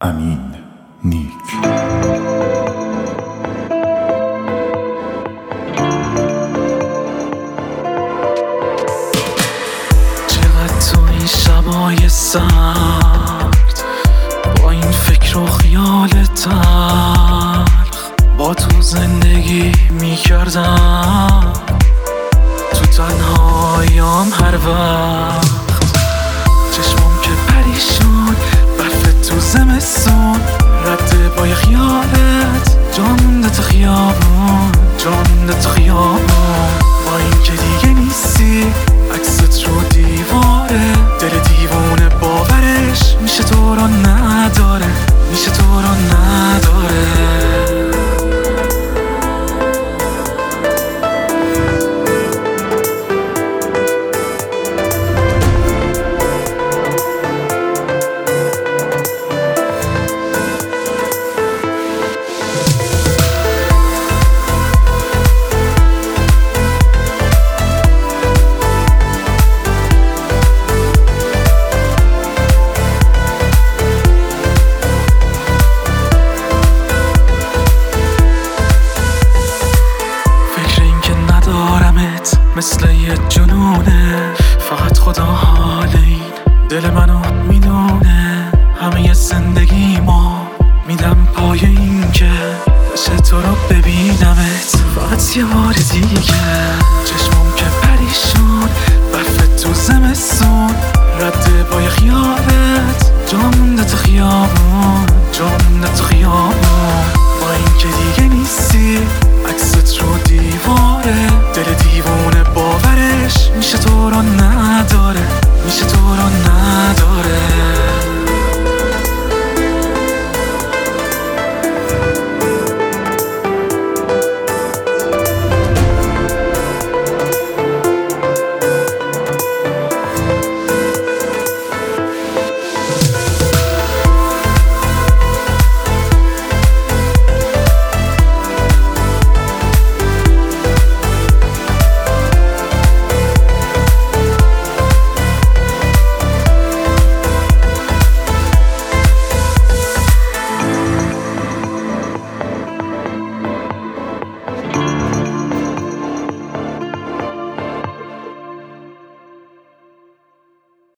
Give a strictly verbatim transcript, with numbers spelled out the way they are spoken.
امین نیک. چقدر تو این شبای سرد با این فکر و خیال تلخ با تو زندگی میکردم، تو تنهاییام هر وقت چشمام که پریشون برف تو زمستون رد پای خیالت جا مونده تو خیابون، جا مونده تو خیابون. با این که دیگه نیستی عکست رو دیواره، دل دیوونه باورش میشه تو رو نداره، میشه تو رو نداره. مثل یه جنونه، فقط خدا حال این دل منو میدونه. همه زندگی ما میدم پای این که بشه تو رو ببینمت فقط یه بار دیگه. چشمام که پریشون برف تو زمستون رد پای خیالت جا مونده تو خیال